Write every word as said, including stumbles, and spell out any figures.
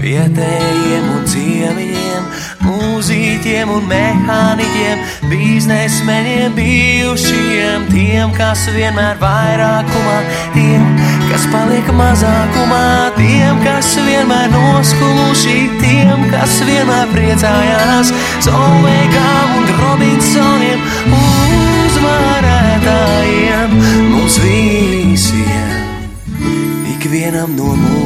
vietējiem un ciemiņiem, mūzīķiem un mehāniķiem, biznesmeņiem, bijušiem, tiem, kas vienmēr vairākumā, tiem, kas paliek mazākumā, tiem, kas vienmēr noskuluši, tiem, kas vienmēr priecājās, Solveigām un Robinsoniem, uzvarētājiem, mums visiem, ikvienam no mums.